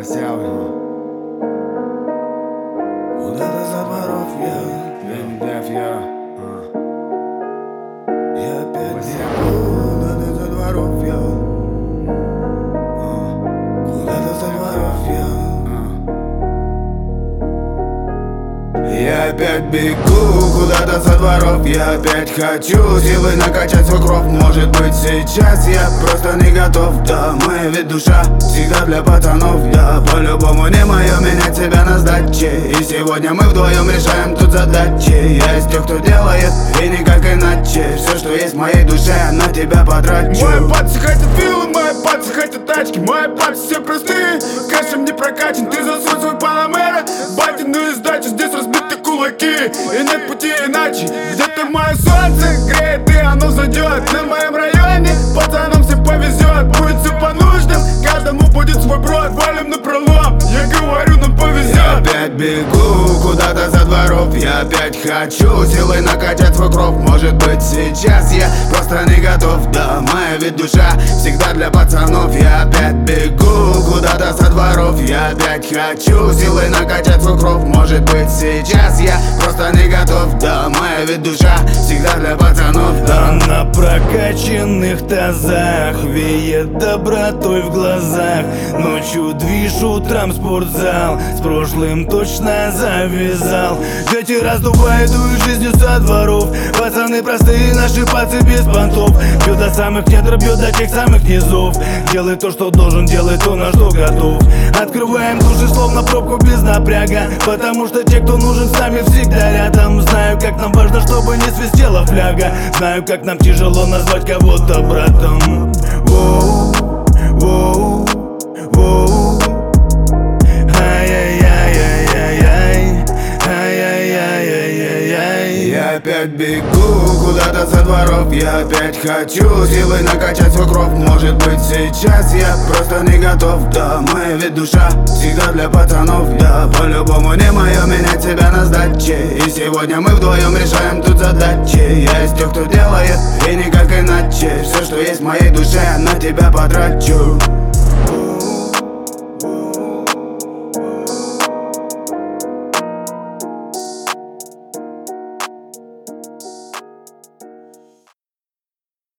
Марсиал. Куда-то за дворов я опять бегу, куда-то за дворов я. Куда-то за дворов я опять бегу, куда-то со дворов. Я опять хочу силы накачать свой кровь. Может быть сейчас я просто не готов. Да, моя ведь душа всегда для пацанов. Я по-любому не мое менять себя на сдаче. И сегодня мы вдвоем решаем тут задачи. Я из тех, кто делает и никак иначе. Все, что есть в моей душе, на тебя потрачу. Мои пальцы хотят виллы, мои пальцы хотят тачки. Мои пальцы все простые, кэшем не прокачан. Ты засунь свой панамера, батиную сдачу. Здесь разбиты кулаки, и нет пути иначе. Где-то мое солнце греет, и оно зайдет. На моем районе пацанам всем повезет. Будет все по нуждам, каждому будет свой брод. Валим на пролом, я говорю, нам повезет. Я опять бегу, куда-то за дворов. Я опять хочу силой накачать свой кровь. Может быть сейчас я просто не готов. Да, моя ведь душа всегда для пацанов. Я опять бегу, куда-то со дворов. Я опять хочу силой накачать свой кровь. Может быть сейчас я просто не готов. Да, моя ведь душа всегда для пацанов. Да. На прокачанных тазах веет добротой в глазах. Ночью движ, утром спортзал. С прошлым точно завязал. Дети раздувают и жизнью со дворов. Пацаны простые, наши пацы без понтов. Бьют до самых недр, бьют до тех самых низов. Делай то, что должен, делай то, на что готов. Открываем души, словно пробку без напряга. Потому что те, кто нужен, с нами всегда рядом. Знаю, как нам важно, чтобы не свистела фляга. Знаю, как нам тяжело назвать кого-то братом. Воу, воу, воу. Ай-яй-яй-яй-яй-яй. Ай-яй-яй-яй-яй-яй. Я опять бегу, куда-то со дворов. Я опять хочу силой накачать свой кровь. Может быть сейчас я просто не готов. Да, моя ведь душа всегда для пацанов. Я по-любому не мое менять себя на сдаче. И сегодня мы вдвоем решаем тут задачи. Я из тех, кто делает и никак иначе. Все, что есть в моей душе, на тебя потрачу.